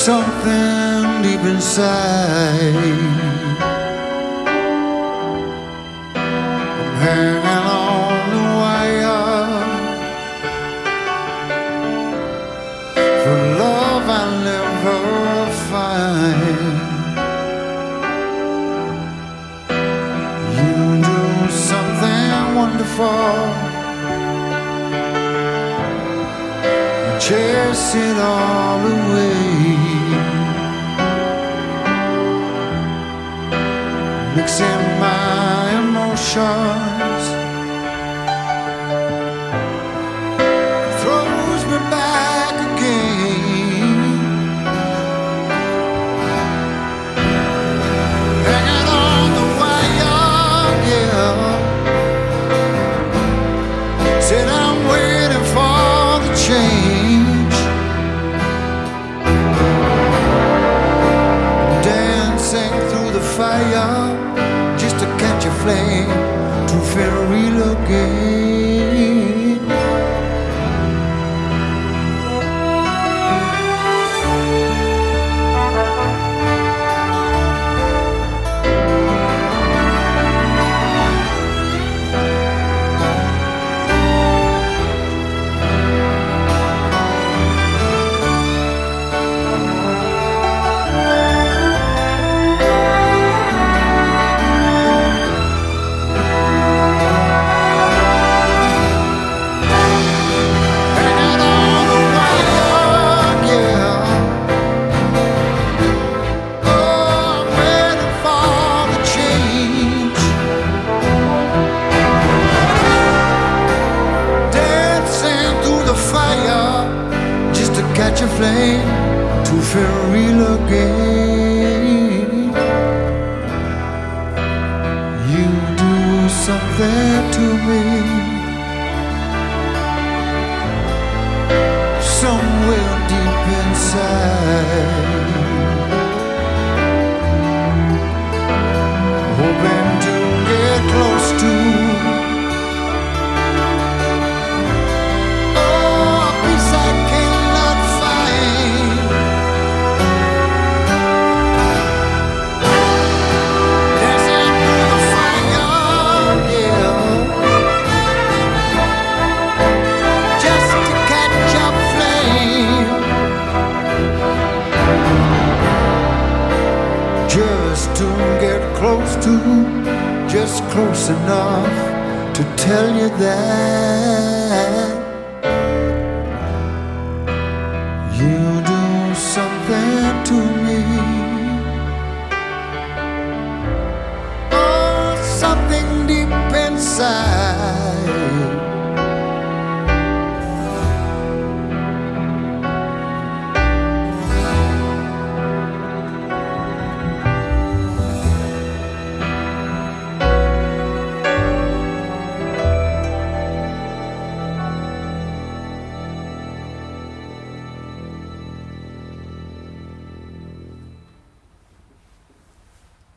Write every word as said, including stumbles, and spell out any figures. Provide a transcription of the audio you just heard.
something deep inside. I'm hanging on the wire for love I'll never find. You do something wonderful, chase it all away, mixing my emotions, throws me back again, hanging on the wire, yeah. Said I'm waiting for the change, dancing through the fire just to catch a flame, to feel real again. Catch a flame to feel real again. You do something to me, somewhere deep inside, hoping to get close to to get close to, just close enough to tell you that